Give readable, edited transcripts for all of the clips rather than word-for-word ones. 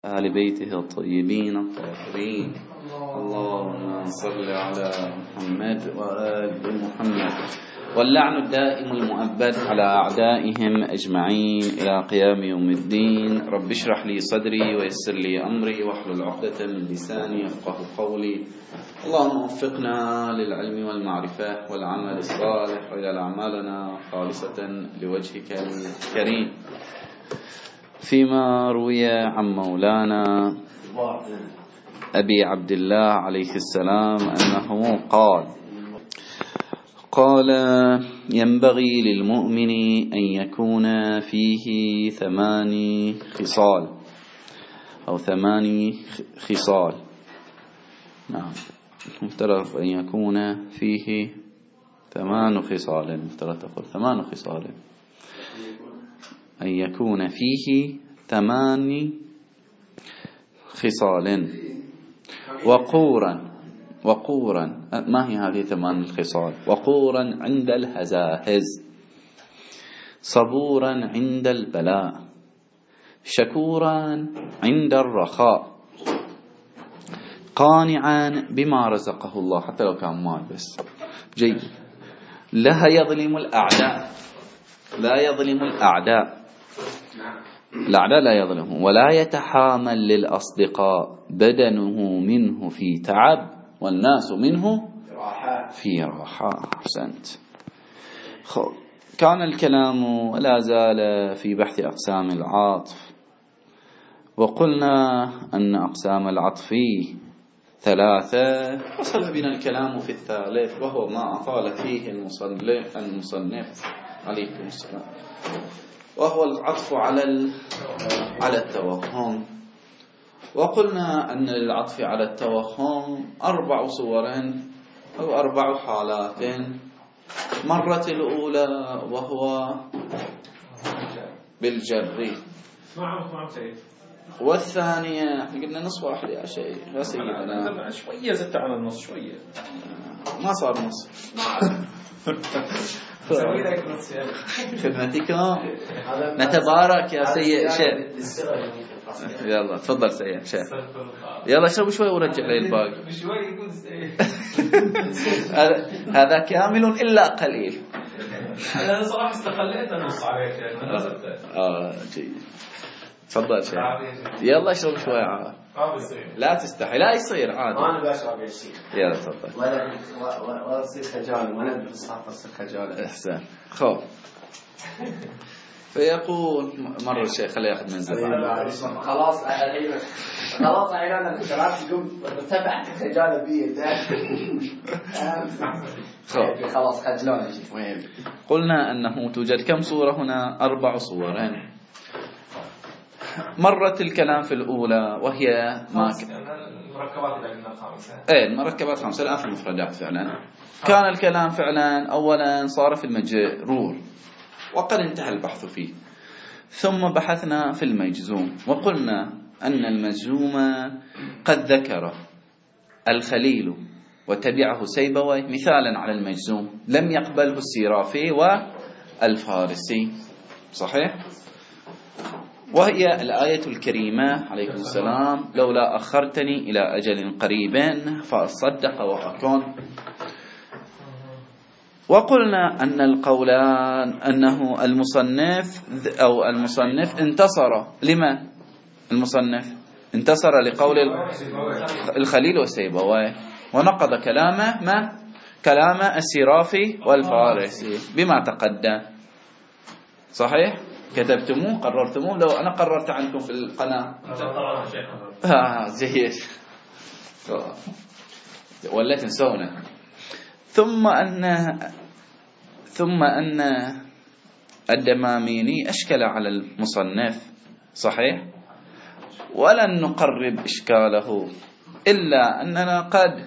آل بيته الطيبين الطاهرين. اللهم صل على محمد وآل محمد. واللعن الدائم المؤبد على أعدائهم أجمعين إلى قيام يوم الدين. رب اشرح لي صدري ويسر لي أمري واحلل عقدة من لساني يفقهوا قولي. اللهم وفقنا للعلم والمعرفة والعمل الصالح وإلى أعمالنا خالصة لوجهك الكريم. فيما روي عن مولانا أبي عبد الله عليه السلام أنه قال ينبغي للمؤمن أن يكون فيه 8 خصال أو 8 خصال. نعم، مفترض أن يكون فيه 8 خصال، مفترض تقول 8 خصال، أن يكون فيه 8 خصال. وقورا ما هي هذه 8 الخصال؟ وقورا عند الهزاهز، صبورا عند البلاء، شكورا عند الرخاء، قانعا بما رزقه الله حتى لو كان مال بس. جيد. لا يظلم الأعداء، الأعداء لا يظلمهم، ولا يتحامل للأصدقاء، بدنه منه في تعب والناس منه في راحة. أحسنت. كان الكلام ولا زال في بحث أقسام العطف، وقلنا أن أقسام العطف 3. وصل بنا الكلام في الثالث وهو ما أطال فيه المصنف عليكم السلام، وهو العطف على التوهم. وقلنا أن العطف على التوهم 4 صور أو 4 حالات. مرة الأولى وهو بالجر، والثانية قلنا نص واحد يا شيء، لا سيدنا شوية زدت على النص شوية، ما صار نص. خدمتكم نتبارك يا سيء شيء. يلا تفضل سيء شيء، يلا شرب شوي ورجع لي الباقي. هذا كامل إلا قليل. أنا صراحة استقليت النص عليك جيد. تفضل شيء، يلا اشرب شوي عاد. لا تستحي، لا يصير عادي. أنا بشرب يا شيخ. يلا تفضل. ولا تصير خجال، وأنا بالصحة تصير خجال. إحسان. خو. فيقول مرة الشيخ خليه يأخذ من زمان. خلاص عيانا الشباب تقوم تبعت خجالة بيه خلاص خجلان. قلنا أنه توجد كم صورة هنا؟ 4 صور. مرت الكلام في الأولى وهي المركبات إلى 5. المركبات 5 الآن في المفردات. فعلا كان الكلام فعلا أولا صار في المجرور وقد انتهى البحث فيه، ثم بحثنا في المجزوم، وقلنا أن المجزوم قد ذكر الخليل وتبعه سيبويه مثالا على المجزوم، لم يقبله السيرافي والفارسي. صحيح؟ وهي الآية الكريمة عليكم السلام: لولا أخرتني إلى أجل قريب فأصدق وأكون. وقلنا أن القولان أنه المصنف انتصر. لمن المصنف انتصر؟ لقول الخليل وسيبويه، ونقض كلام السيرافي والفارسي بما تقدم. صحيح؟ كتبتموه، قررتموه. لو أنا قررت عنكم في القناة جيد ولا تنسونا. ثم أن الدماميني أشكل على المصنف. صحيح؟ ولن نقرب إشكاله إلا أننا قد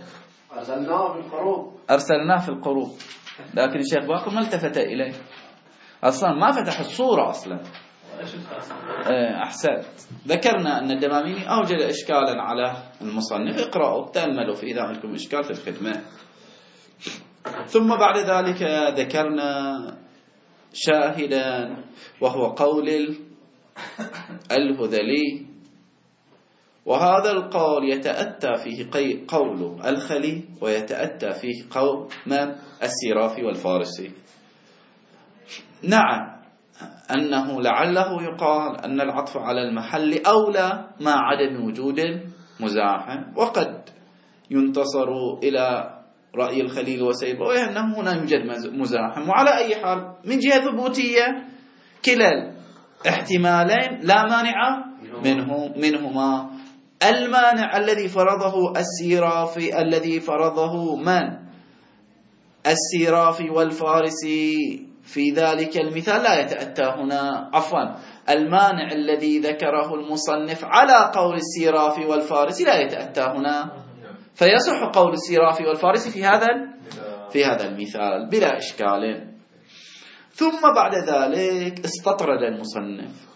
أرسلناه في القروب، لكن الشيخ باقر ما التفت إليه أصلا، ما فتح الصورة أصلا. أحسنت. ذكرنا أن الدماميني أوجد إشكالا على المصنف، اقرأوا تأملوا في إذا عندكم إشكال في الخدمة. ثم بعد ذلك ذكرنا شاهدا وهو قول الهذلي وهذا القول يتأتى فيه قول الخليل ويتأتى فيه قول من السيرافي والفارسي. نعم أنه لعله يقال أن العطف على المحل أولى مع عدم وجود مزاحم، وقد ينتصر إلى رأي الخليل وسيبويه أنه هنا يوجد مزاحم. وعلى أي حال من جهة ثبوتية كلا الاحتمالين لا مانع منهما. المانع الذي فرضه السيرافي الذي فرضه من السيرافي والفارسي في ذلك المثال لا يتأتى هنا، عفوا المانع الذي ذكره المصنف على قول السيرافي والفارسي لا يتأتى هنا، فيصح قول السيرافي والفارسي في هذا المثال بلا إشكال. ثم بعد ذلك استطرد المصنف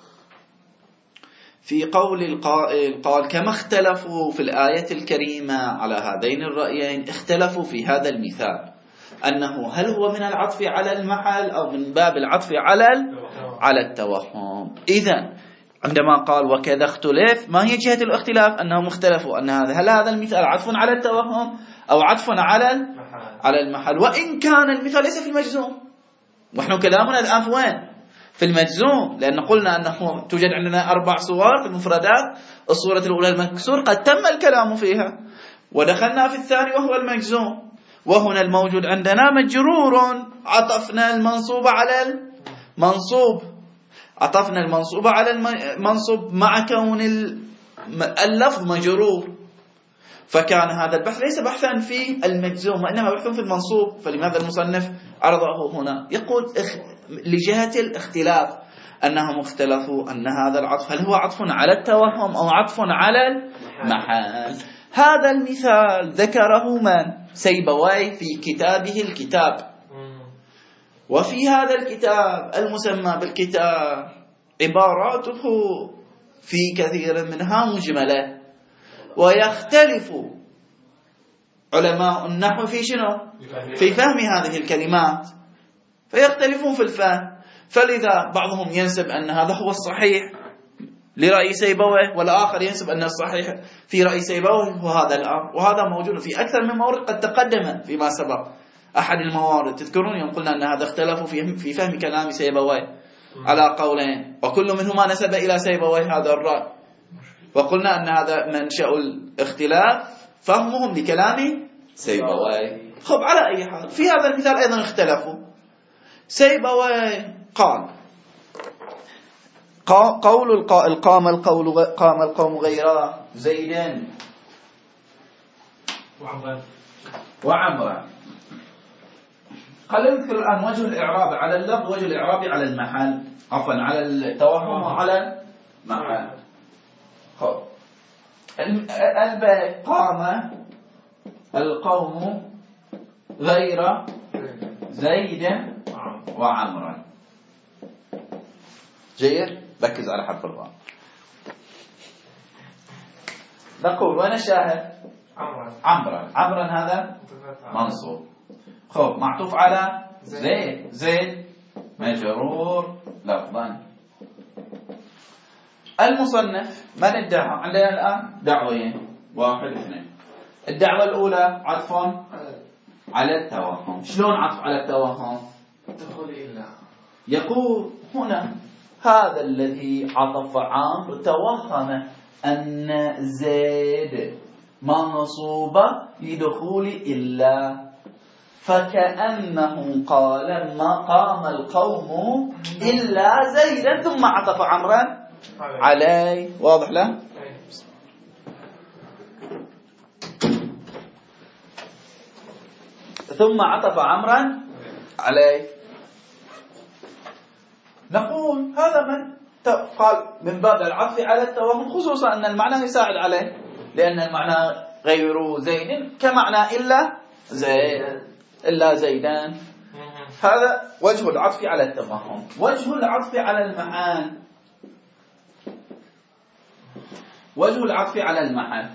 في قول القائل قال كما اختلفوا في الآية الكريمة على هذين الرأيين اختلفوا في هذا المثال، أنه هل هو من العطف على المحل أو من باب العطف على التوهم. إذن عندما قال وكذا اختلف، ما هي جهة الاختلاف؟ أنهم اختلفوا أن هل هذا المثال عطف على التوهم أو عطف على المحل، وإن كان المثال ليس في المجزوم. ونحن كلامنا الآن في وين؟ في المجزوم، لأن قلنا أنه توجد عندنا 4 صور في المفردات. الصورة الأولى المكسور قد تم الكلام فيها، ودخلنا في الثاني وهو المجزوم. وهنا الموجود عندنا مجرور، عطفنا المنصوب على المنصوب، عطفنا المنصوب على المنصوب مع كون اللفظ مجرور، فكان هذا البحث ليس بحثا في المجزوم وإنما بحثا في المنصوب. فلماذا المصنف عرضه هنا؟ يقول لجهة الاختلاف أنهم اختلفوا أن هذا العطف هل هو عطف على التوهم أو عطف على المحل. هذا المثال ذكره من؟ سيبويه في كتابه الكتاب. وفي هذا الكتاب المسمى بالكتاب عباراته في كثير منها مجملة، ويختلف علماء النحو في شنو؟ في فهم هذه الكلمات، فيختلفون في الفهم. فلذا بعضهم ينسب أن هذا هو الصحيح لرأي سيبويه، والآخر ينسب أن الصحيح في رأي سيبويه هو هذا الأمر. وهذا موجود في أكثر من مورد قد تقدم فيما سبق. أحد الموارد تذكرون يوم قلنا أن هذا اختلفوا في فهم كلام سيبويه على قولين، وكل منهما نسب إلى سيبويه هذا الرأي، وقلنا أن هذا منشأ الاختلاف فهمهم لكلام سيبويه. خب على أي حال في هذا المثال أيضا اختلفوا. سيبويه قال قول القائل قام القوم غير زيد وعمرا. خلينا نذكر الآن وجه الإعراب على اللفظ وجه الإعراب على المحل، عفوا على التوهم وعلى المحل. خب البيت قام القوم غير زيد وعمرا. جيد، ركز على حرف الراء. نقول وين الشاهد؟ عمرا هذا منصوب. خب معطوف على زيد مجرور لفظا. المصنف من ادعى؟ عندنا الآن دعوين، 1 2. الدعوة الأولى عطف على التوهم. شلون عطف على التوهم؟ يقول هنا هذا الذي عطف عمرو توهم أن زيد منصوبة لدخول إلا، فكأنه قال ما قام القوم إلا زيدا ثم عطف عمرا عليه. واضح له؟ ثم عطف عمرا عليه. نقول هذا من قال من باب العطف على التوهم، خصوصا أن المعنى يساعد عليه، لأن المعنى غير زيد كمعنى إلا زيدان. هذا وجه العطف على التوهم. وجه العطف على المحال، وجه العطف على المحال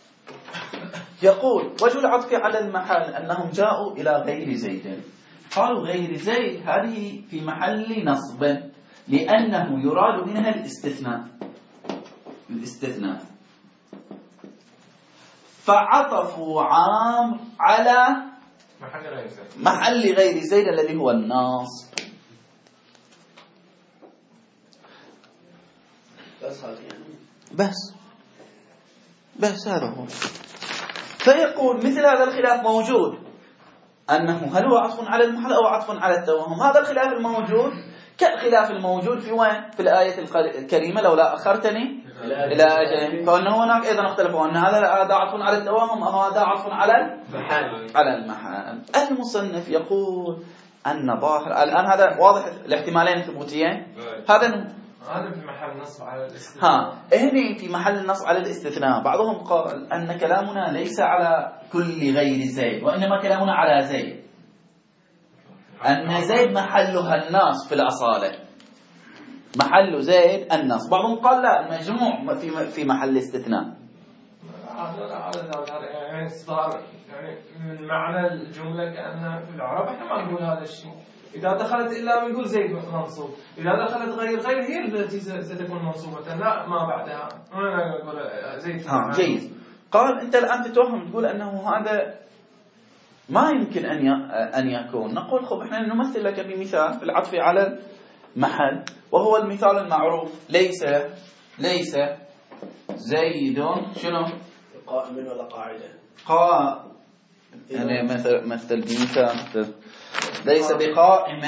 يقول وجه العطف على المحال أنهم جاءوا إلى غير زيد، قالوا غير زيد هذه في محل نصب، لأنه يراد منها الاستثناء. فعطفوا عام على محل غير زيد الذي هو الناصب. بس هذا يعني بس هذا هو. فيقول مثل هذا الخلاف موجود، أنه هل هو عطف على المحل أو عطف على التوهم. هذا الخلاف الموجود كالخلاف الموجود في وين؟ في الآية الكريمة لولا أخرتني إلى أجل. فأنه هناك أيضا اختلفوا أن هذا عطف على التوهم أو هذا عطف على المحل. المصنف يقول أن ظاهر الآن هذا واضح الاحتمالين الثبوتيين. هذا في محل نصب على الاستثناء. هنا في محل النصب على الاستثناء. بعضهم قال أن كلامنا ليس على كل غير زيد، وإنما كلامنا على زيد، أن زيد محلها النصب في الأصالة، محل زيد النصب. بعضهم قال لا، المجموع في محل استثناء. يعني صار يعني من معنى الجملة كأنها في العرب احنا ما نقول هذا الشيء. إذا دخلت إلا بنقول زيد منصوب، إذا دخلت غير هي التي ستكون منصوبة، لا ما بعدها. أنا أقول زيد. جيد. قال أنت الآن تتوهم تقول أنه هذا ما يمكن أن يكون. نقول خب إحنا نمثل لك بمثال العطف على المحل، وهو المثال المعروف: ليس زيد شنو؟ قائم ولا قاعدة. يعني مثل بمثال ليس بقائم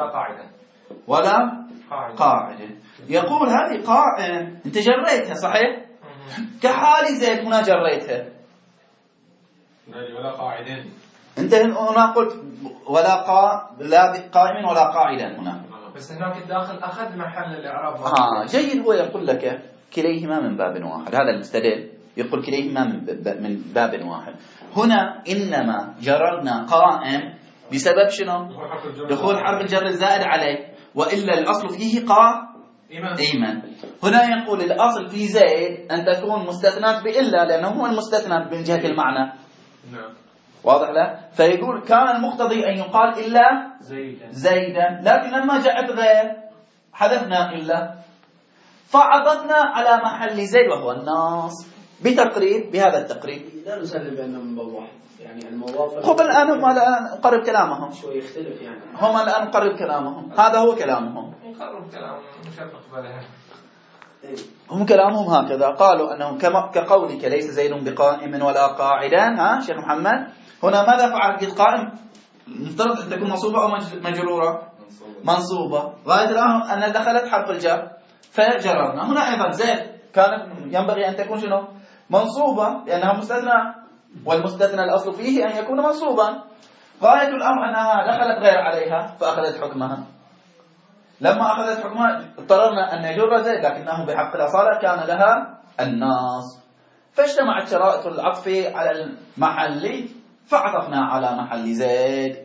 ولا قاعدة. يقول هذه قائم أنت جريتها صحيح؟ كحال زيد هنا جريتها ولا قاعدين. أنت هنا قلت لا بقائم ولا قاعدا هنا، بس هناك الداخل أخذ محل الإعراب. جيد. هو يقول لك كليهما من باب واحد. هذا المستدل يقول كليهما من باب واحد. هنا إنما جررنا قائم بسبب شنو؟ دخول حرف الجر الزائد عليه، وإلا الأصل فيه قائما. هنا يقول الأصل في زيد أن تكون مستثنات بإلا، لأنه هو المستثنى من جهة المعنى. واضح له؟ فيقول كان المقتضي أن يقال إلا زيدا، لكن لما جاءت غير حذفنا إلا، فعطفنا على محل زيد وهو الناصب بهذا التقريب. لا نسلم بأنه من باب واحد، يعني المواضع. هم الآن نقرب كلامهم شوي يختلف يعني. هم الآن نقرب كلامهم. هذا هو كلامهم. نقرب كلامهم مش نقبلها. هم كلامهم هكذا. قالوا أنه كقولك ليس زيد بقائم ولا قاعدا. شيخ محمد هنا ماذا فعل؟ قلت قائم مفترض أن تكون منصوبة أو مجرورة؟ منصوبة. غاية الآن أن دخلت حرف الجر فجررنا. هنا أيضا زيد كانت ينبغي أن تكون شنو؟ منصوبة، لأنها مستثنى، والمستثنى الأصل فيه أن يكون منصوبا. غاية الأمر أنها دخلت غير عليها فأخذت حكمها. لما أخذت حكمها اضطررنا أن نجر زيد، لكنه بحق الأصالة كان لها الناصب. فاجتمعت شرائط العطف على المحل فعطفنا على محل زيد.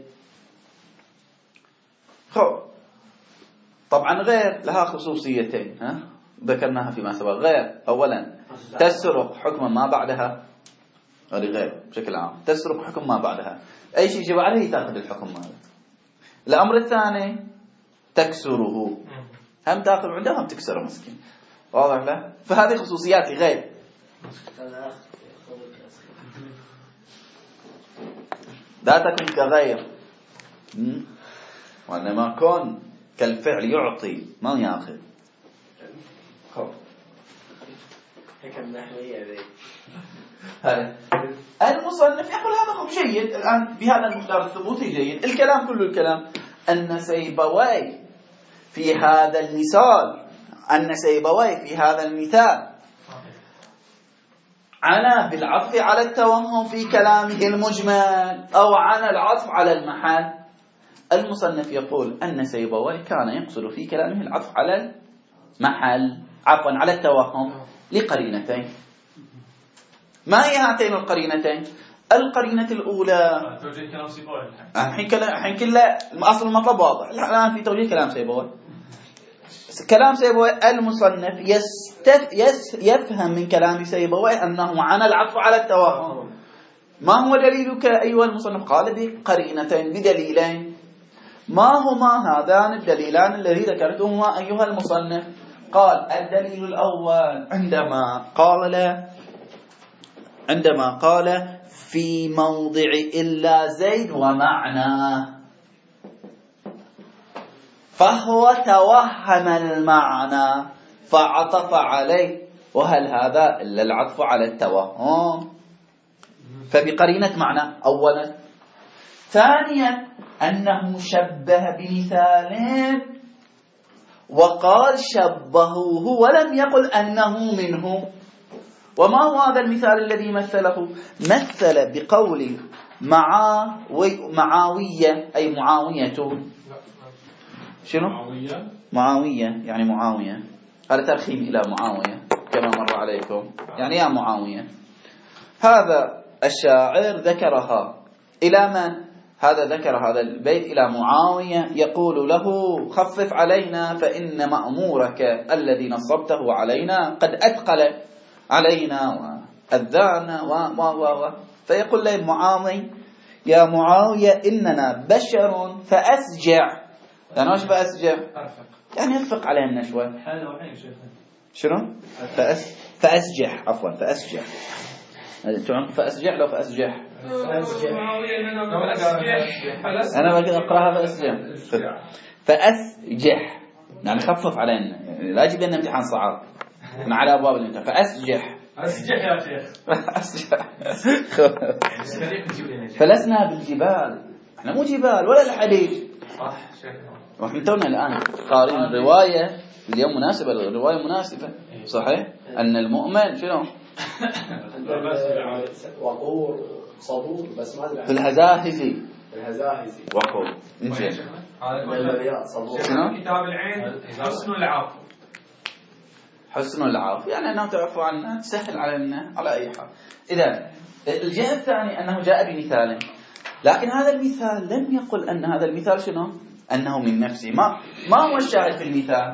طبعا غير لها خصوصيتين ذكرناها فيما سبق. غير أولا تسرق حكما ما بعدها، هذه غير بشكل عام تسرق حكم ما بعدها، أي شيء يجب عليه تأخذ الحكم هذا. الأمر الثاني تكسره، هم تأخذ عندها هم تكسره مسكين. واضح له؟ فهذه خصوصيات غير. لا تكن كغير، وإنما كن كالفعل يعطي ما يأخذ. المصنف يقول هذا جيد. الآن بهذا المقدار الثبوتي جيد. الكلام كل الكلام أن سيبويه في هذا المثال عنا بالعطف على التوهم في كلامه المجمل أو عنا العطف على المحل. المصنف يقول أن سيبويه كان يقصد في كلامه العطف على المحل، عفوا على التوهم، لقرينتين. ما هي هاتين القرينتين؟ القرينة الأولى توجيه كلام سيبويه. الحين كله أصل المطلب واضح. الآن في توجيه كلام سيبويه. كلام سيبويه المصنف يفهم من كلام سيبويه أنه عن العطف على التوهم. ما هو دليلك أيها المصنف؟ قال بقرينتين، بدليلين. ما هما هذان الدليلان الذي ذكرتهما أيها المصنف؟ قال الدليل الأول عندما قال له عندما قال في موضع إلا زيد ومعناه، فهو توهم المعنى فعطف عليه، وهل هذا إلا العطف على التوهم؟ فبقرينة معنى أولا. ثانيا أنه شبه بمثال وقال شبهوه ولم يقل أنه منه. وما هو هذا المثال الذي مثله؟ مثل بقول معاوية أي معاوية. شنو؟ معاوية يعني معاوية، هذا ترخيم إلى معاوية كما مر عليكم، يعني يا معاوية. هذا الشاعر ذكرها إلى من؟ هذا ذكر هذا البيت إلى معاوية يقول له خفف علينا فإن مأمورك الذي نصبته علينا قد أثقل علينا وأذانا فيقول له معاوية يا معاوية إننا بشر فأسجع. يعني وش فأسجع؟ يعني أفق علينا شوي. شنو؟ فأسجح عفوا فأسجح. فأسجح لو فأسجح أنا بقدر أقرأها فأسجح. فأسجح يعني خفف علينا، لا أجيب لنا امتحان صعب من على أبواب الامتحان. فأسجح أسجح يا شيخ. فلسنا بالجبال، احنا مو جبال ولا الحديد. صح شيخ. واحنا تونا الآن قارين الرواية اليوم مناسبة، الرواية مناسبة صحيح أن المؤمن شنو؟ وقور صبور بس ما ادري في الهزاهزي وقور. انزين كتاب العين حسن العفو. حسن العفو يعني أنه تعفو عنا، تسهل علينا على أي حال. إذا الجهة الثانية أنه جاء بمثال، لكن هذا المثال لم يقل أن هذا المثال شنو؟ أنه من نفسه. ما هو الشاهد في المثال؟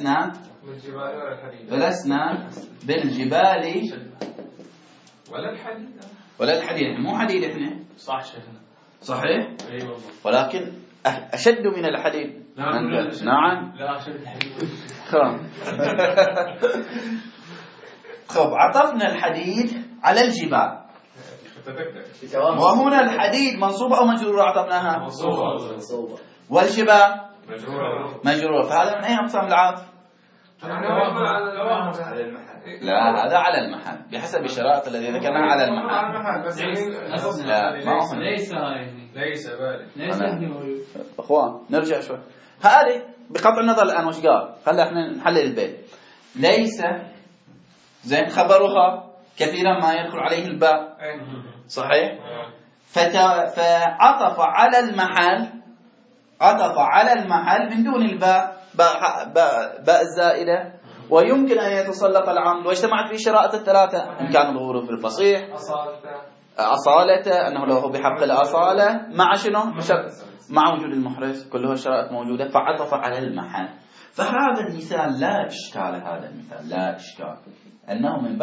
فلسنا بالجبال ولا الحديد. مو حديد احنا صح شيخنا صحيح. ايوه ولكن أشد من الحديد. نعم لا أشد الحديد. خب عطفنا الحديد على الجبال، وهنا الحديد منصوب أو مجرور؟ عطفناها منصوبة. والجبال مجرور. فهذا من أي أقسام العطف؟ لا هذا على المحل بحسب الشرائط الذي ذكرناها على المحل. لا ما هو ليس اخوان نرجع شوي. هذه بقطع النظر الآن وش قال، خلينا احنا نحلل البيت. ليس زين خبرها كثيرا ما يدخل عليه الباء صحيح. فعطف على المحل، عطف على المحل من دون الباء، باء الزائدة، ويمكن أن يتسلط العمل. واجتمعت فيه شرائط الثلاثة: إمكان الظهور في الفصيح، أصالته أنه له بحق الأصالة، مع شنو؟ مع وجود المحرز، كلها الشرائط موجودة. فعطف على المحل. فهذا المثال لا إشكال، هذا المثال لا إشكال أنه من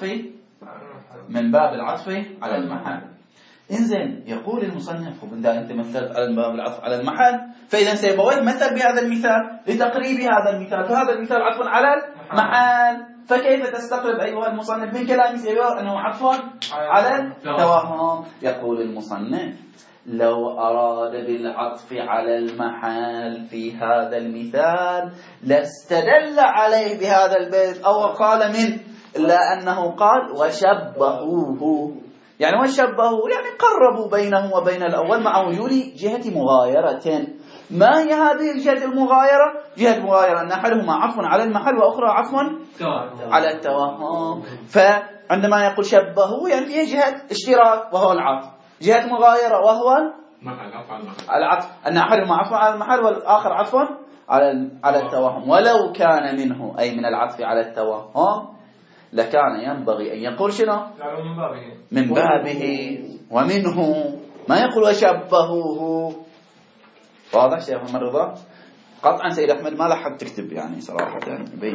باب العطف على المحل. إنزين يقول المصنف إذا أنت مثلت على باب العطف على المحل، فإذا سيبويه مثل بهذا المثال لتقريب هذا المثال، فهذا المثال عطف على المحل. فكيف تستقرب أيها المصنف من كلام سيبويه أنه عطف على التوهم؟ يقول المصنف: لو أراد بالعطف على المحل في هذا المثال لاستدل عليه بهذا البيت أو قال منه، إلا أنه قال وشبهوه. يعني وشبهوا يعني قربوا بينه وبين الأول مع وجود جهة مغايرة. ما هي هذه الجهة المغايرة؟ جهة مغايرة أن أحدهما عطف على المحل وأخرى عطف على التوهم. فعندما يقول شبهوا يعني فيها جهة اشتراك وهو العطف، جهة مغايرة وهو العطف، أن أحدهما عطف على المحل والآخر عطف على التوهم. ولو كان منه أي من العطف على التوهم لكان ينبغي أن يقول شنو؟ من بابه ومنه، ما يقول وشبهوه. واضح شيخ محمد رضا؟ قطعا سيد أحمد ما لحق تكتب يعني صراحة بين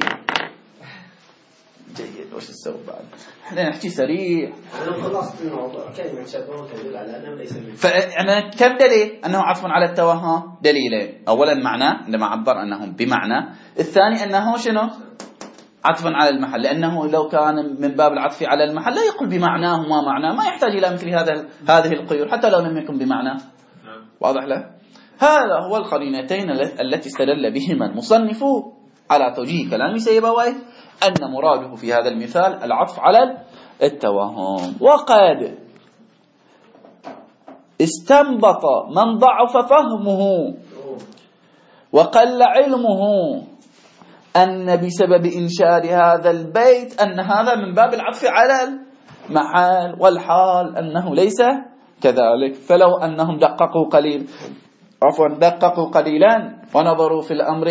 جيد. وش السوء بعد؟ احنا نحكي سريع. أنا خلصت الموضوع. كلمة شبهوه تدل على أنه ليس منه. فأنا كم دليل أنه عطف على التوهم؟ دليلين: أولا معناه عندما عبر أنهم بمعنى، الثاني أنه شنو؟ عطفا على المحل، لأنه لو كان من باب العطف على المحل لا يقول بمعناه ما معناه، ما يحتاج إلى مثل هذه القيود حتى لو لم يكن بمعناه. واضح له؟ هذا هو القرينتين التي استدل بهما المصنف على توجيه كلام سيبويه أن مراده في هذا المثال العطف على التوهم. وقد استنبط من ضعف فهمه وقل علمه أن بسبب إنشاد هذا البيت أن هذا من باب العطف على المحال، والحال أنه ليس كذلك. فلو أنهم دققوا قليلا ونظروا في الأمر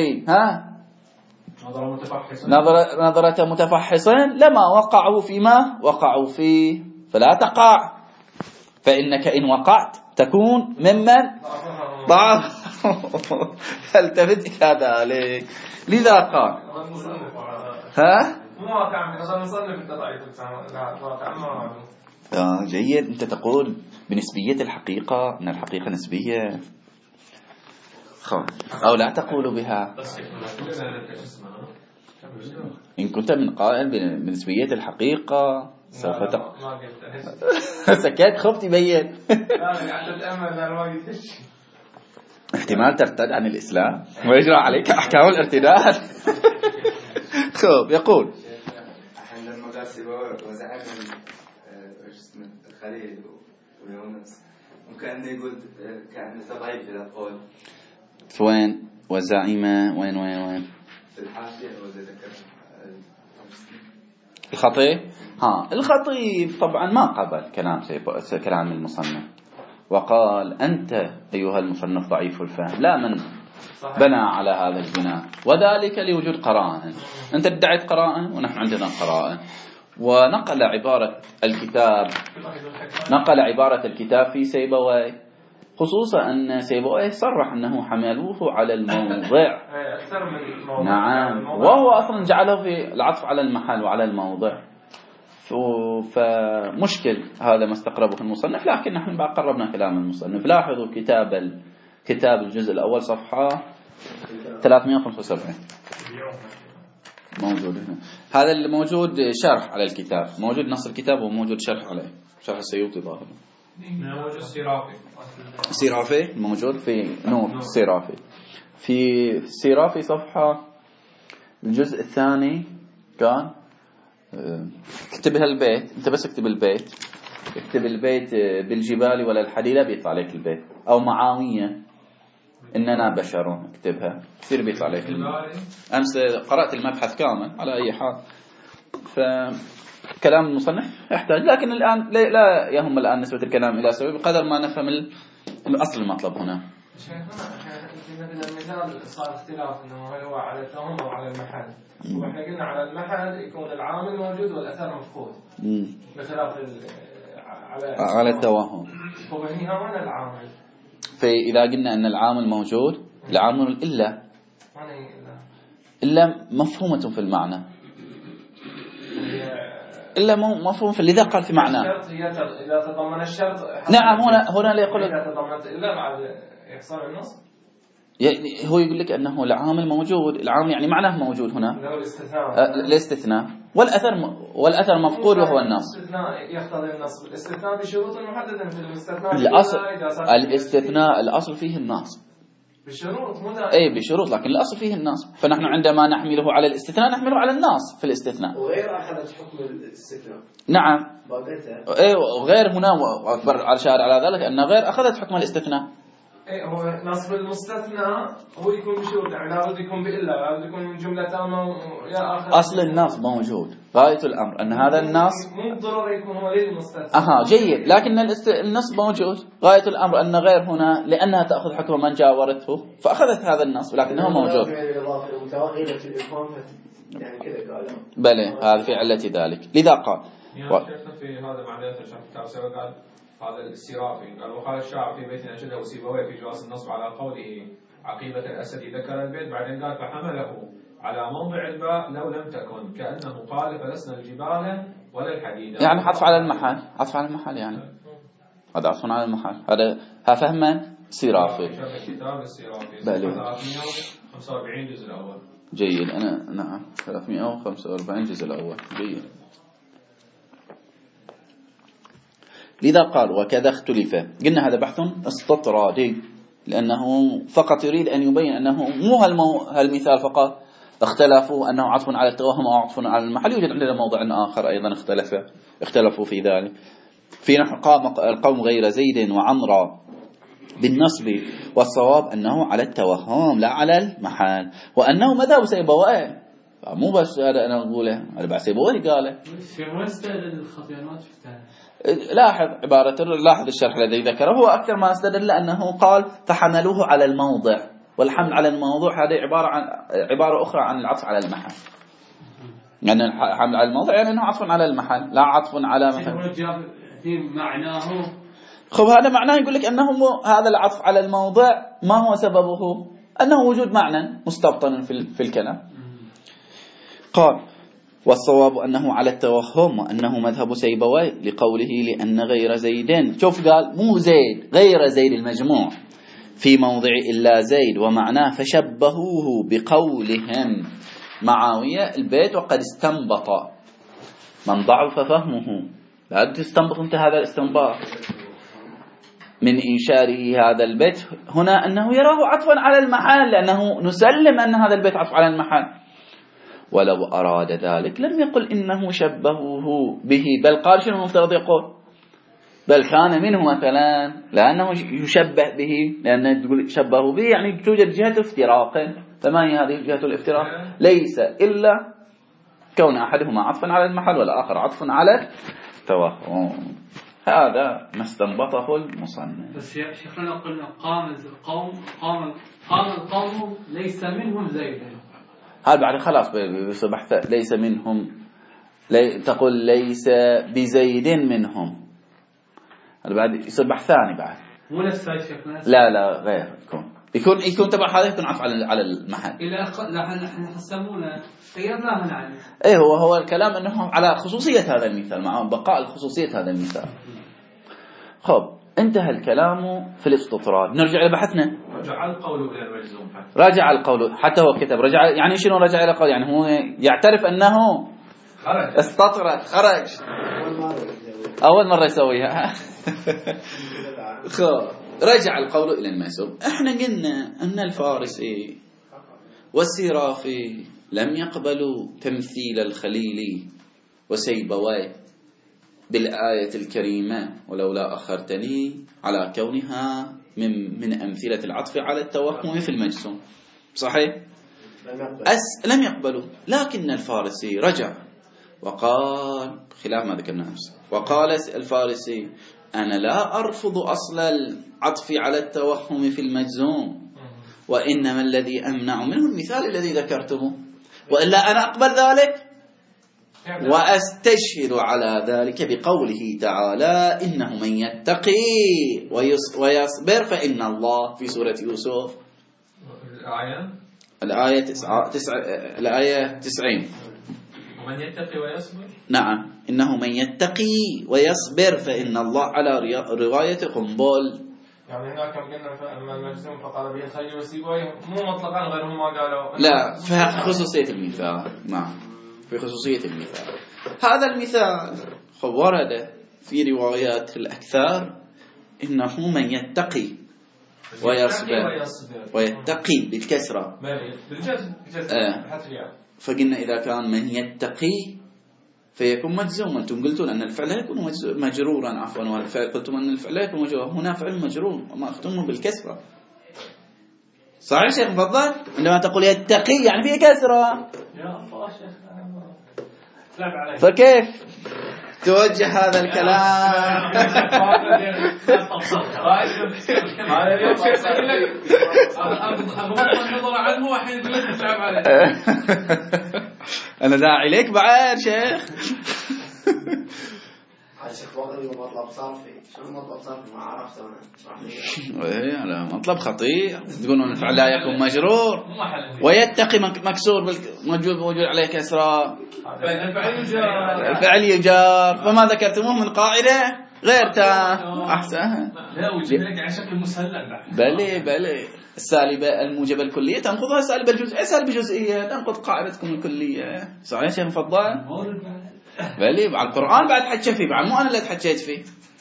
نظرة متفحص لما وقعوا فيما وقعوا فيه. فلا تقع، فإنك إن وقعت تكون ممن ضعف. فالتفت إلى ذلك. لذا قال جيد. أنت تقول بنسبية الحقيقة أن الحقيقة نسبية، أو لا تقول بها. إن كنت من قائل بنسبية الحقيقة سوف سكت خفت يبين. احتمال ترتد عن الإسلام ويجرى عليك أحكام الارتداد. خب يقول لما قال سيبويه وزعم الخليل ويونس وكأنه يقول كأنه تضعيف إلى القول. وين وزعيمة وين في الحاشية وذكر الخطيب. الخطيب طبعا ما قبل كلام المصنف وقال أنت أيها المصنف ضعيف الفهم، لا من بنى على هذا البناء، وذلك لوجود قرائن. أنت ادعيت قرائن ونحن عندنا قرائن. ونقل عبارة الكتاب في سيبويه، خصوصا أن سيبويه صرح أنه حملوه على الموضع. نعم، وهو أصلا جعله في العطف على المحل وعلى الموضع. فمشكل هذا ما استقربه المصنف، لكن نحن بعد قربنا كلام المصنف. لاحظوا كتاب الجزء الأول صفحة 375 موجود هنا. هذا اللي موجود شرح على الكتاب، موجود نص الكتاب وموجود شرح عليه، شرح السيوطي ظاهر. موجود السيرافي موجود في نور السيرافي. في السيرافي صفحة الجزء الثاني كان اكتبها البيت. انت بس اكتب البيت، اكتب البيت بالجبال ولا الحديدة بيطلع عليك البيت، او معاوية اننا بشر اكتبها كثير بيطلع عليك البيت. امس قرأت المبحث كامل على اي حال. فكلام المصنف يحتاج، لكن الان لا يهم الان نسبة الكلام الى سبب بقدر ما نفهم الاصل المطلب هنا. مثلا المثال صار اختلاف انه هل هو على التوهم او على المحل، واحنا قلنا على المحل يكون العامل موجود والاثر مفقود بخلاف على التوهم. وهنا وين العامل؟ فاذا قلنا ان العامل موجود، العامل الا مفهومة في المعنى، إلا مفهوم في لذا قال في معنى. إذا تضمن الشرط. نعم، هنا لا يقول إذا تضمنت إلا بعد يحصل النص. يعني هو يقول لك أنه العامل موجود، العامل يعني معناه موجود هنا. الاستثناء والأثر مفقود وهو النص. الاستثناء يقتضي النص، الاستثناء بشروط محددة في الاستثناء الأصل فيه النص. بشروط بشروط، لكن الأصل فيه النص. فنحن عندما نحمله على الاستثناء نحمله على النص في الاستثناء. وغير أخذت حكم الاستثناء. نعم. وغير هنا، وأكبر على شاهد على ذلك أن غير أخذت حكم الاستثناء. هو نصب المستثنى هو يكون بشروط، يعني لابد يكون بإلا، لابد يكون من جملة تامة يا آخر. أصل النص موجود، غاية الأمر أن هذا النص مو ضروري يكون هو للمستثنى. جيد، لكن النص موجود. غاية الأمر أن غير هنا لأنها تأخذ حكم من جاورته فأخذت هذا النص، ولكنه موجود. بلى هذا في علة ذلك. لذا قال في هذا معناته كتاب سبق قال هذا السيرافي قال وقال الشاعر في بيت أنشده سيبويه في جواز النصب على قوله عقيبة الأسد ذكر البيت، بعدين قال فحمله على موضع الباء لو لم تكن كأنه قال فلسنا الجبال ولا الحديد، يعني عطف على المحل، عطف على المحل، يعني هذا عطف على المحل. هذا فهما سيرافي. كتاب السيرافي 345 جزء الأول. جيد. أنا نعم 345 الجزء الأول جيد. لذا قال وكذا اختلف. قلنا هذا بحث استطرادي لأنه فقط يريد أن يبين أنه مو هالمثال فقط اختلفوا أنه عطف على التوهم أو عطف على المحل. يوجد عندنا موضع آخر أيضا اختلفوا في ذلك. في نحو القوم غير زيد وعمرا بالنصب والصواب أنه على التوهم لا على المحل وأنه مذهب سيبويه. مو بس هذا أنا أقوله هذا بعد سيبويه قاله. لاحظ الشرح الذي ذكره هو أكثر ما استدل أنه قال فحملوه على الموضع، والحمل على الموضوع هذه عبارة أخرى عن العطف على المحل. يعني الحمل على الموضع يعني أنه عطف على المحل لا عطف على محل. معناه خب هذا معناه يقول لك أنه هذا العطف على الموضع ما هو سببه؟ أنه وجود معنى مستبطن في الكلام. قال والصواب أنه على التوهم وأنه مذهب سيبويه لقوله لأن غير زيد. شوف قال مو زيد غير زيد المجموع في موضع إلا زيد ومعناه فشبهوه بقولهم معاوية البيت وقد استنبط من ضعف فهمه. لا تستنبط انت هذا الاستنباط من إنشاره هذا البيت هنا أنه يراه عطفا على المحل لأنه نسلم أن هذا البيت عطف على المحل. ولو أراد ذلك لم يقل إنه شبهوه به بل قال شنو المفترض يقول بل كان منه مثلا لأنه يشبه به لأنه تقول شبهه به يعني توجد جهة افتراق. فما هي هذه جهة الافتراق؟ ليس إلا كون أحدهما عطفا على المحل والآخر عطفا على التوهم. هذا ما استنبطه المصنف. بس يا شيخنا قلنا قام القوم ليس منهم زيد. هذا بعد خلاص بحث ليس منهم تقول ليس بزيد منهم. هذا بعد يصير بحث ثاني بعد. مو نفس هاي شيخنا. لا غير يكون تبع هذا يكون عطف على المحل. إلى نحن حسمونا غيرناها نعم. إيه هو الكلام أنه على خصوصية هذا المثال مع بقاء الخصوصية هذا المثال. خب انتهى الكلام في الاستطراد. نرجع إلى بحثنا. رجع القول إلى المجزوم. رجع القول حتى هو كتب رجع يعني شنو رجع إلى قول يعني هو يعترف أنه خرج استطرد خرج أول مرة يسويها. رجع القول إلى المجزوم. احنا قلنا أن الفارسي والسيرافي لم يقبلوا تمثيل الخليلي وسيبويه بالآية الكريمة ولولا أخرتني على كونها من أمثلة العطف على التوهم في المجزوم. صحيح؟ لم يقبلوا. لكن الفارسي رجع وقال خلاف ما ذكرنا وقال الفارسي أنا لا أرفض أصل العطف على التوهم في المجزوم وإنما الذي أمنع منه المثال الذي ذكرته وإلا أنا أقبل ذلك وأستشهد على ذلك بقوله تعالى إنه من يتقي ويصبر فإن الله في سورة يوسف الآية 90 ومن يتقي ويصبر. نعم إنه من يتقي ويصبر فإن الله على رواية قنبل. يعني هناك قلنا فأما المجزوم فقال به الخليل وسيبويه مو مطلقا غيرهم ما قالوا لا في خصوصية المثال. نعم في خصوصية المثال. هذا المثال ورد في روايات الأكثر إنه من يتقي ويصبر ويتقي بالكسرة فقلنا إذا كان من يتقي فيكون مجزوما. أنتم قلتون أن الفعل يكون مجرورا عفوا والفعل قلتم أن الفعل يكون مجرورا. هنا فعل مجرور وما أختمه بالكسرة. صحيح شيخ مفضل عندما تقول يتقي يعني فيه كسرة فكيف توجه هذا الكلام؟ أنا داعي لك بعد شيخ. شيخ وقتي مطلب صرفي شنو مطلب صرفي ما عرفت أنا. إيه على مطلب خطير تقولون الفعل لا يكون مجرور ويتقي مكسور موجود عليه كسرة الفعل يجار فما ذكرتموه من قاعدة غير تام أحسن. لا وجد لك على شكل مسلم. بلي السالبة الموجبة الكلية تنقضها السالبة الجزئية، سالبة جزئية تنقض قاعدتكم الكلية. صحيح يا شيخ مفضل؟ بلي على القرآن بعد حكى فيه، بعد مو أنا اللي تحكيت فيه.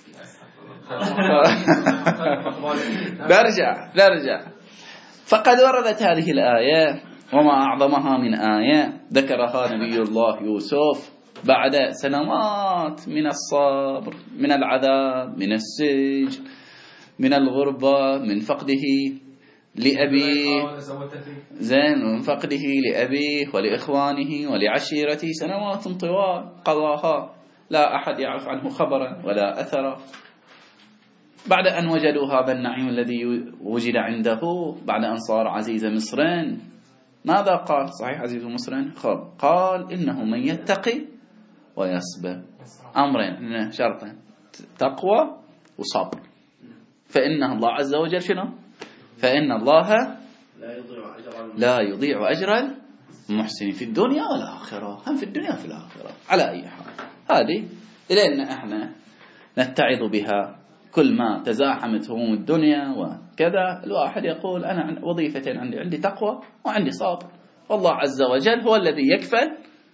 برجع. فقد وردت هذه الآية وما أعظمها من آية ذكرها نبي الله يوسف بعد سنوات من الصبر، من العذاب، من السجن، من الغربة، من فقده لأبيه، من فقده لأبيه ولإخوانه ولعشيرته، سنوات طوال قضاها لا أحد يعرف عنه خبرا ولا أثرا. بعد أن وجدوا هذا النعيم الذي وجد عنده، بعد أن صار عزيز مصر، ماذا قال؟ صحيح عزيز مصر قال إنه من يتقي ويصبر، أمرين شرطين، تقوى وصبر، فإن الله عز وجل شنو؟ فإن الله لا يضيع أجر المحسنين في الدنيا والآخرة، هم في الدنيا وفي الآخرة. على أي حال هذه إلى أن احنا نتعظ بها كل ما تزاحمت هموم الدنيا وكذا، الواحد يقول أنا وظيفتين عندي تقوى وعندي صبر، والله عز وجل هو الذي يكفل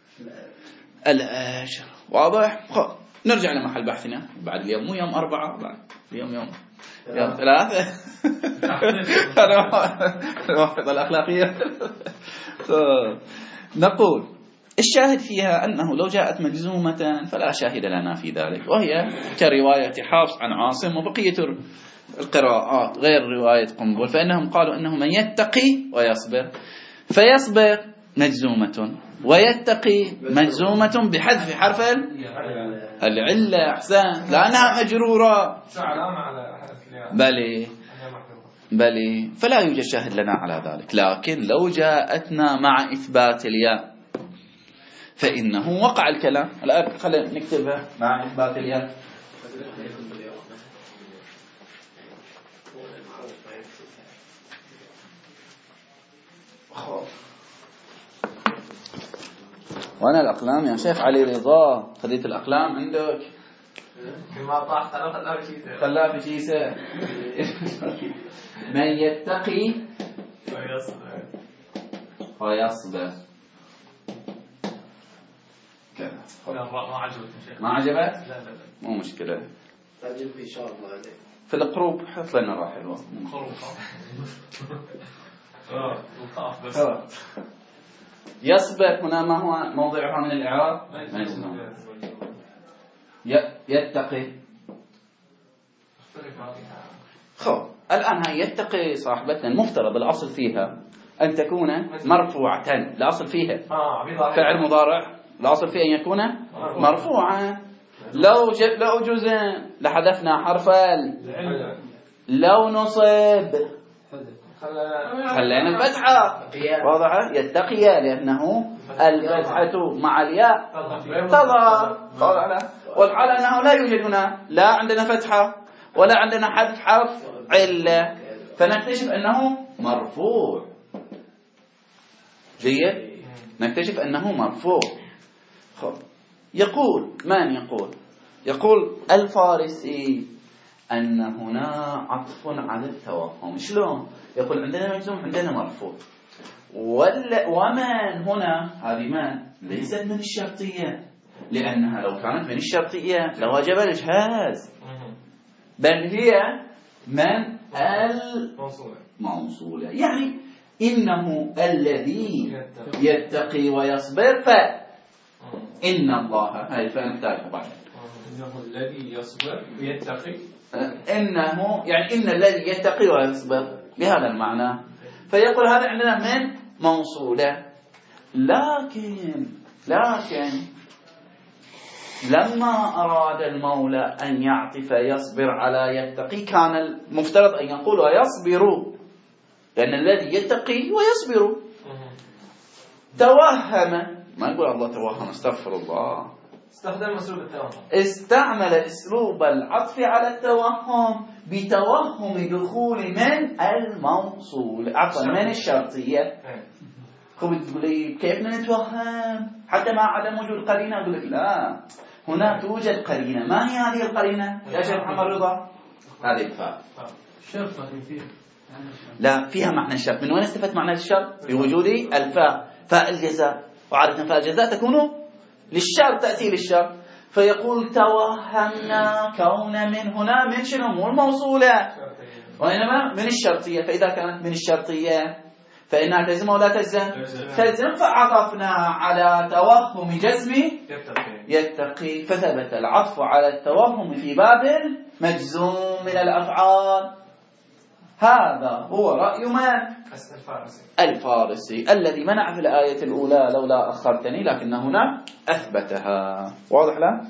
الأجر. واضح؟ نرجع لمحل بحثنا بعد اليوم، مو يوم 4، بعد يوم 3 الوحدة الأخلاقية. نقول الشاهد فيها أنه لو جاءت مجزومة فلا شاهد لنا في ذلك، وهي كرواية حفص عن عاصم وبقية القراءات غير رواية قنبل، فإنهم قالوا أنه من يتقي ويصبر، فيصبر مجزومة ويتقي مجزومة بحذف حرف العلة. أحسن، لأنها مجرورة. بلي فلا يوجد شاهد لنا على ذلك. لكن لو جاءتنا مع إثبات الياء فإنه وقع الكلام. الآن خلينا نكتبها مع إثبات الياء. وأنا الأقلام يا شيخ علي رضا، خذيت الأقلام عندك ما طاح خلاها في كيسة. من يتقي ويصبر كذا. ما عجبت؟ لا مو مشكلة، في القروب حط لنا راح حلوة. يصبر هنا ما هو موضعها من الإعراب؟ يتقي. الآن هاي يتقي صاحبتنا المفترض الأصل فيها أن تكون مرفوعة، الأصل فيها فعل مضارع، الأصل فيه أن يكون مرفوعا. لو جزء لحذفنا حرف لو نصب خلينا الفتحة واضحة، يتقي لأنه الفتحة مع الياء تظهر، والحال أنه لا يوجد هنا لا عندنا فتحة ولا عندنا حذف حرف علة، فنكتشف أنه مرفوع. جيد، نكتشف أنه مرفوع. يقول من يقول الفارسي أن هنا عطف على التوهم. شلون؟ يقول عندنا مجزوم عندنا مرفوع، ومن هنا هذه من ليست من الشرطية، لأنها لو كانت من الشرطية لوجب الإجهاز، بل هي من الموصولة. يعني إنه الذي يتقي ويصبر، فإن الله هاي فنحتاجها بعد. إنه الذي يصبر يتقي، إنه يعني إن الذي يتقي ويصبر بهذا المعنى، فيقول هذا عندنا من موصولة. لكن لما أراد المولى أن يعطف يصبر على يتقي كان المفترض أن يقول ويصبر، لأن الذي يتقي ويصبر توهم، ما يقول الله توهم، استغفر الله، استخدم أسلوب التوهم، استعمل أسلوب العطف على التوهم بتوهم دخول من الموصول، عفوا من الشرطية. تقول لي كيف نتوهم حتى مع عدم وجود قرينة؟ أقول لك لا، هنا توجد قرينة. ما هي هذه القرينة يا شيخ محمد رضا؟ هذه الفاء. شرطة فيه لا، فيها معنى الشرط. من وين استفدت معنى الشرط؟ بوجود الفاء، فاء الجزاء، وعادة فاء الجزاء تكون للشرط، تأتي للشرط. فيقول توهمنا كون من هنا من شنو؟ مو الموصولة وإنما من الشرطية. فإذا كانت من الشرطية فإنها تلزم ولا تلزم؟ تلزم. فعطفنا على توهم جزم يتقي، فثبت العطف على التوهم في باب مجزوم من الأفعال. هذا هو رأي من؟ الفارسي الذي منع في الآية الأولى لولا أخرتني، لكن هنا أثبتها. واضح له؟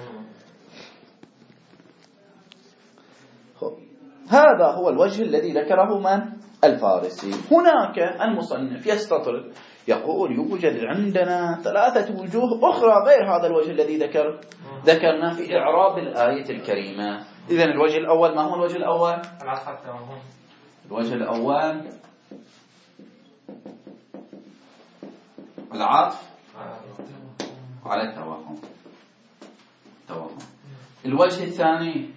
هذا هو الوجه الذي ذكره من؟ الفارسي. هناك المصنف يستطرد يقول يوجد عندنا 3 وجوه أخرى غير هذا الوجه الذي ذكرنا في إعراب الآية الكريمة. إذن الوجه الأول، ما هو الوجه الأول؟ الوجه الأول العطف على التوهم. الوجه الثاني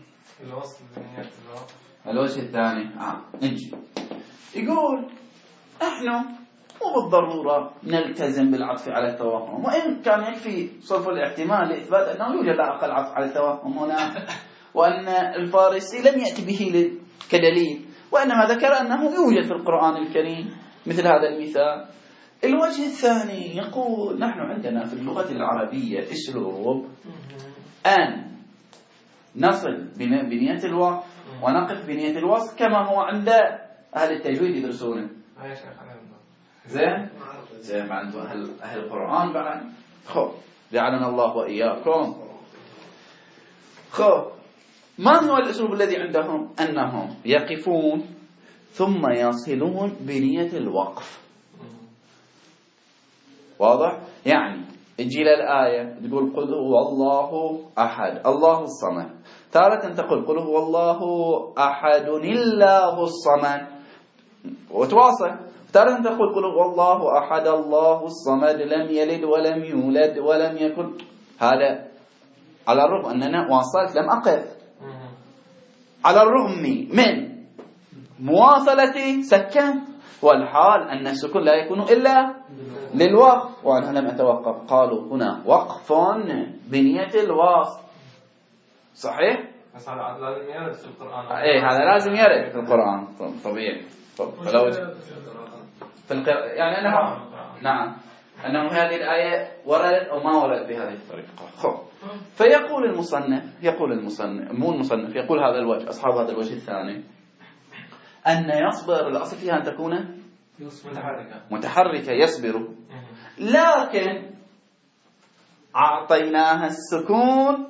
نجي يقول احنا مو بالضرورة نلتزم بالعطف على التوهم، وإن كان يكفي صرف الاحتمال لإثبات أنه يوجد لا أقل عطف على التوهم هنا، وأن الفارسي لم يأتي به كدليل، وإنما ذكر أنه يوجد في القرآن الكريم مثل هذا المثال. الوجه الثاني يقول نحن عندنا في اللغة العربية أسلوب أن نصل بنية الوقف ونقف بنية الوصل كما هو عند أهل التجويد يدرسونه. زين مع أهل القرآن بعد. خب جعلنا الله وإياكم. خب ما هو الأسلوب الذي عندهم؟ أنهم يقفون ثم يصلون بنية الوقف. واضح؟ يعني تجي للآية تقول قل هو الله أحد الله الصمد، تارة تقول قل هو الله أحد الله الصمد وتواصل، تارة تقول قل هو الله أحد الله الصمد لم يلد ولم يولد ولم يكن. هذا على الرغم أننا واصلت لم أقف، على الرغم من مواصلتي سكن، والحال أن السكون لا يكون إلا للوقف وأنا لم أتوقف. قالوا هنا وقف بنية الوصف. صحيح؟ بس هذا لازم يرد في القرآن. هذا لازم يرد في القرآن طبيعي. فلو يعني أنه نعم أنه هذه الآية وردت أو ما وردت بهذه الطريقة. خب فيقول المصنف مو المصنف، يقول هذا الوجه أصحاب هذا الوجه الثاني أن يصبر الأصل فيها أن تكون متحركة يصبر، لكن أعطيناها السكون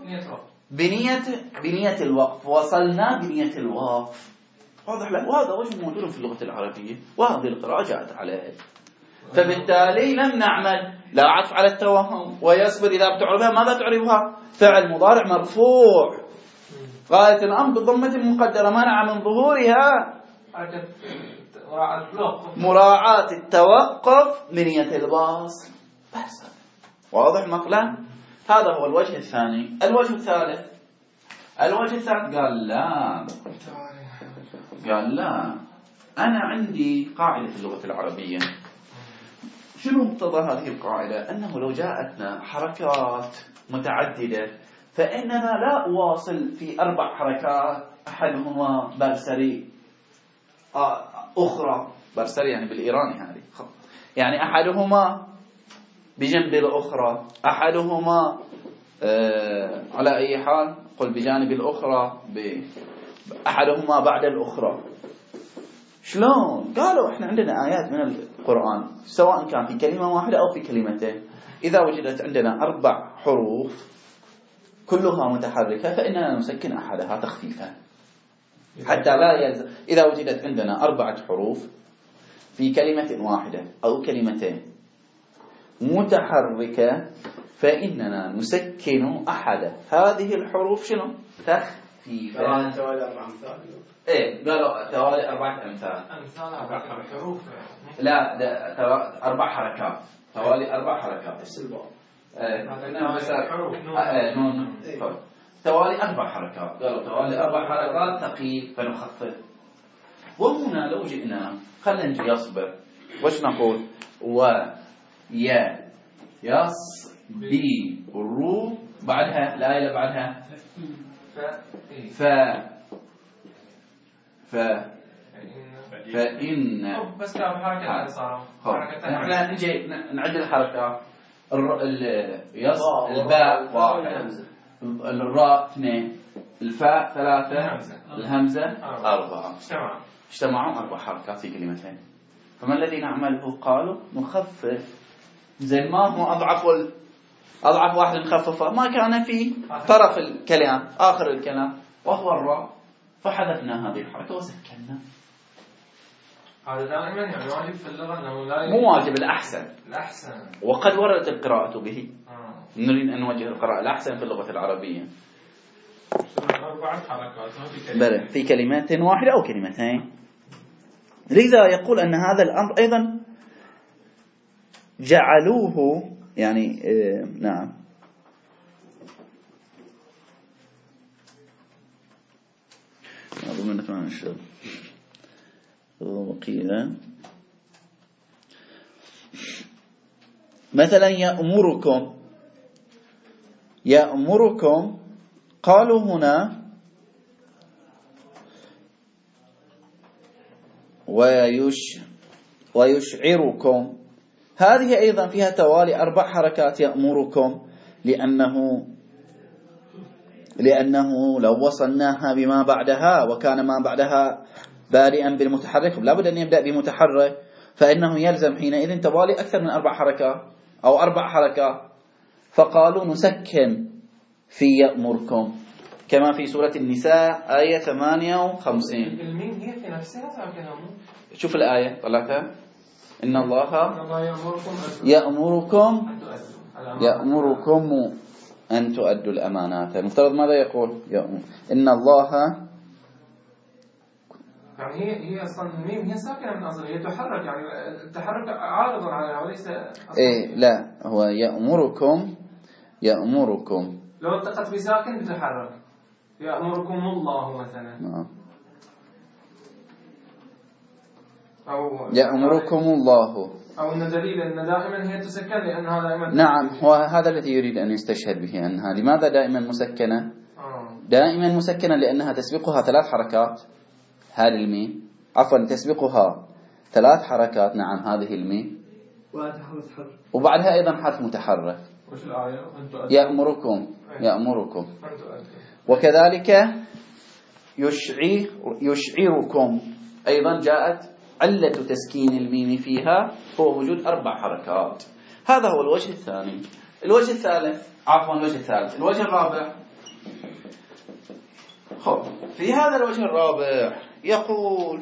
بنية الوقف، وصلنا بنية الوقف. واضح لك؟ وهذا وجه موجود في اللغة العربية وهذه القراءة جاءت عليه، فبالتالي لم نعمل لا عطف على التوهم. ويصبر إذا بتعربها ماذا تعربها؟ فعل مضارع مرفوع غاية الأمر بضمة مقدرة منع من ظهورها مراعاة التوقف بنية الوصل. بس واضح المقلة؟ هذا هو الوجه الثاني. الوجه الثالث قال لا أنا عندي قاعدة في اللغة العربية. شنو مقتضى هذه القاعدة؟ أنه لو جاءتنا حركات متعددة فإننا لا أواصل في 4 حركات أحدهما برسري أخرى، برسري يعني بالإيراني هذه، يعني أحدهما بجنب الأخرى، أحدهما على أي حال قل بجانب الأخرى أحدهما بعد الأخرى. شلون؟ قالوا إحنا عندنا آيات من القرآن سواء كان في كلمة واحدة أو في كلمتين، إذا وجدت عندنا 4 حروف كلها متحركة فإننا نسكن أحدها تخفيفا حتى لا يلزم. إذا وجدت عندنا 4 حروف في كلمة واحدة أو كلمتين متحركة فإننا نسكن أحد هذه الحروف شنو؟ تخفيفا. توالي 4 أمثال. قالوا توالي 4 أمثال. 4 حروف. لا 4 حركات. توالي 4 حركات. السلبان. نون. توالي 4 حركات. قالوا توالي 4 حركات ثقيل فنخفف. وهنا لو جئنا خلينا نجي يصبر وش نقول؟ ويا يص بي الرو بعدها الآية اللي بعدها ف فإن بس كان حركة صار احنا نجي نعد الحركات. يص الباء واحد، الراء اثنين، الفاء ثلاثة، الهمزة أربعة، اجتمعوا 4 حركات في كلمتين. فما الذي نعمله؟ قالوا نخفف. زين ما هو أضعف واحد نخففه ما كان في طرف الكلام آخر الكلام وهو الراء، فحذفنا هذه الحركة وسكننا. هذا دائما يعني واجب في اللغة أنه لا مو واجب، الأحسن. وقد وردت القراءة به. نريد أن نوجه القراءة الأحسن في اللغة العربية. 4 حركات بلى في كلمات واحدة أو كلمتين. لذا يقول أن هذا الأمر أيضا جعلوه يعني نعم أظن كمان الشغل وقيل مثلا يأمركم قالوا هنا ويشعركم، هذه أيضا فيها توالي 4 حركات. يأمركم لأنه لو وصلناها بما بعدها وكان ما بعدها بادئا بالمتحرك لابد أن يبدأ بمتحرك، فإنه يلزم حينئذ توالي أكثر من 4 حركات أو 4 حركات. فقالوا نسكن في يأمركم كما في سورة النساء آية 58. الميم هي في نفسها ساكنة. شوف الآية طلعتها. إن الله يأمركم أن تؤدوا الأمانات. المفترض ماذا يقول؟ إن الله يعني هي أصلا الميم هي ساكنة من أصل، هي تحرك، يعني التحرك عارض عليها وليس إيه لا هو يأمركم لو التقت بساكن بتحرك. يأمركم الله مثلا أو يأمركم الله أو أن دليل أن دائما هي تسكن لأنها دائما نعم. وهذا الذي يريد أن يستشهد به أنها لماذا دائما مسكنة؟ دائما مسكنة لأنها تسبقها 3 حركات. هذه الميم عفوا تسبقها 3 حركات. نعم هذه الميم وبعدها أيضا حرف متحرك. وش الآية؟ يأمركم وكذلك يشعركم أيضا جاءت علة تسكين الميم فيها هو وجود 4 حركات. هذا هو الوجه الثاني. الوجه الثالث الوجه الرابع. في هذا الوجه الرابع يقول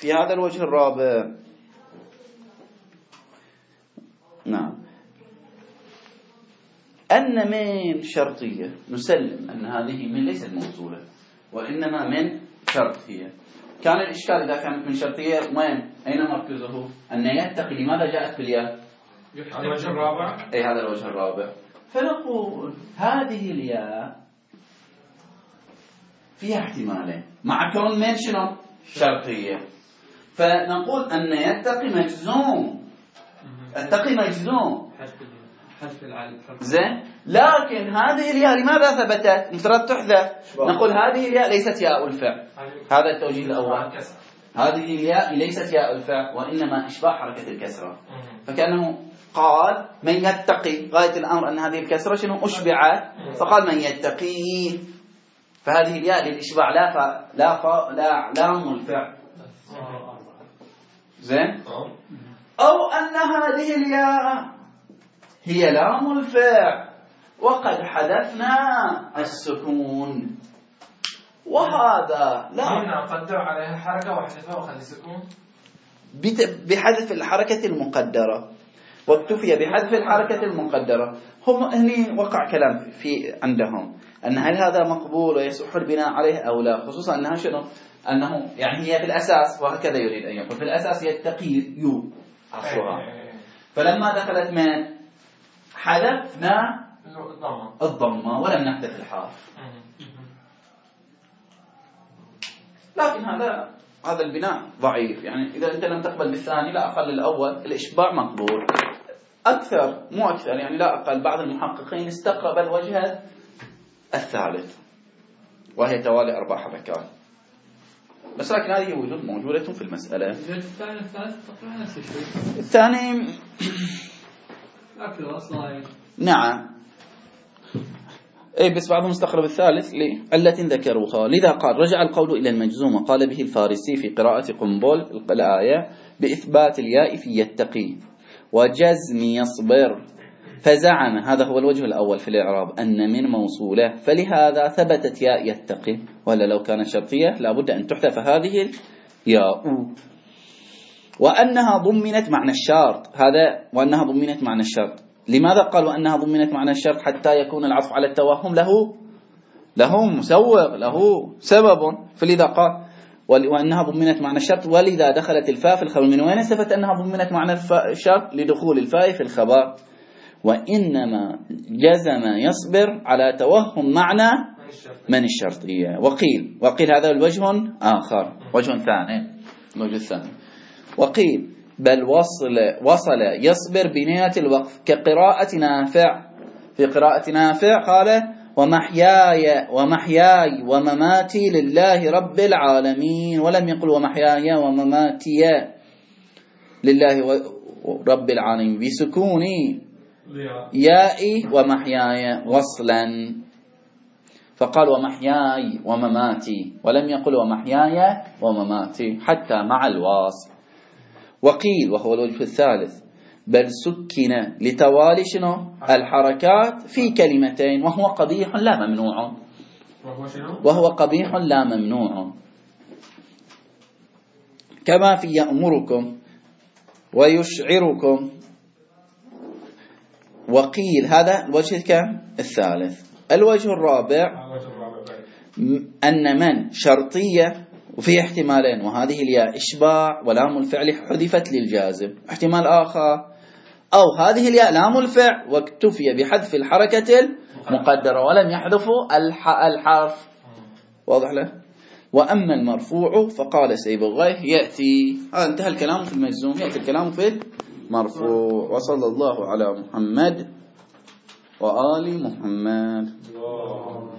نعم أن من شرطية نسلم أن هذه من ليست موصولة وإنما من شرط. هي كان الإشكال إذا كانت من شرطية وين أين مركزه؟ أن يتقي لماذا جاءت بالياء؟ الوجه الرابع. أي هذا الوجه الرابع. فنقول هذه الياء فيها احتمالين مع كون من شنو؟ شرطية. فنقول أن يتقي مجزوم. التقي مجزوم زين. لكن هذه الياء لماذا ثبتت؟ المفترض تحذف. نقول هذه الياء ليست ياء الفعل. هذا التوجيه الأول. هذه الياء ليست ياء الفعل وإنما إشباع حركة الكسرة. فكأنه قال من يتقي، غاية الأمر أن هذه الكسرة شنو أشبعت، فقال من يتقي. فهذه الياء للإشباع لا لام الفعل. زين. أو أن هذه الياء هي لام الفعل وقد حذفنا السكون، وهذا لا نقدر عليها حركة واحذفها وخلي سكون بحذف الحركة المقدرة، واكتفي بحذف الحركة المقدرة. هم هني وقع كلام في عندهم أن هل هذا مقبول ويصح البناء عليه أو لا، خصوصا أنها شنو؟ أنه يعني هي في الأساس، وهكذا يريد أن يقول في الأساس يتقي عفوها. فلما دخلت من حذفنا الضمة ولم نحذف الحرف. لكن هذا هذا البناء ضعيف. يعني إذا أنت لم تقبل بالثاني لا أقل الأول الإشباع مقبول. أكثر مو أكثر يعني لا أقل بعض المحققين استقرب الوجه الثالث وهي توالي 4 حركات. بس لكن هذه وجود موجودة في المسألة. الثاني الثالث تقريبا نفس الشيء. الثاني أكله أصلا. نعم. بس بعضهم استقرب الثالث لعلة ذكروها. لذا قال رجع القول إلى المجزوم وقال به الفارسي في قراءة قنبل الآية بإثبات الياء في يتقي وجزم يصبر، فزعم هذا هو الوجه الأول في الإعراب أن من موصولة، فلهذا ثبتت ياء يتقي، ولا لو كانت شرطية لابد أن تحذف هذه الياء. وأنها ضمنت معنى الشرط، هذا وأنها ضمنت معنى الشرط. لماذا قال وأنها ضمنت معنى الشرط؟ حتى يكون العطف على التوهم له مسوغ، له سبب. فلذا قال وأنها ضمنت معنى الشرط، ولذا دخلت الفاء في الخبر. من وين استفدت أنها ضمنت معنى الشرط؟ لدخول الفاء في الخبر. وإنما جزم يصبر على توهم معنى من الشرطية. وقيل هذا الوجه آخر، وجه ثاني، الوجه الثاني. وقيل بل وصل يصبر بنية الوقف كقراءة نافع. في قراءة نافع قال ومحياي ومماتي لله رب العالمين، ولم يقل ومحياي ومماتي لله رب العالمين بسكون يائي ومحياي وصلا، فقال ومحياي ومماتي ولم يقل ومحياي ومماتي حتى مع الواصل. وقيل وهو الوجه الثالث بل سكن لتوالي شنو الحركات في كلمتين وهو قبيح لا ممنوع، وهو قبيح لا ممنوع، كما في يأمركم ويشعركم. وقيل هذا الوجه كم الثالث. الوجه الرابع أن من شرطية وفي احتمالين، وهذه الياء إشباع ولام الفعل حذفت للجازم. احتمال آخر أو هذه الياء لام الفعل واكتفي بحذف الحركة المقدرة ولم يحذفوا الحرف. واضح له؟ وأما المرفوع فقال سيبغيه يأتي، هذا انتهى الكلام في المجزوم، يأتي الكلام في المرفوع. وصلى الله على محمد وآل محمد.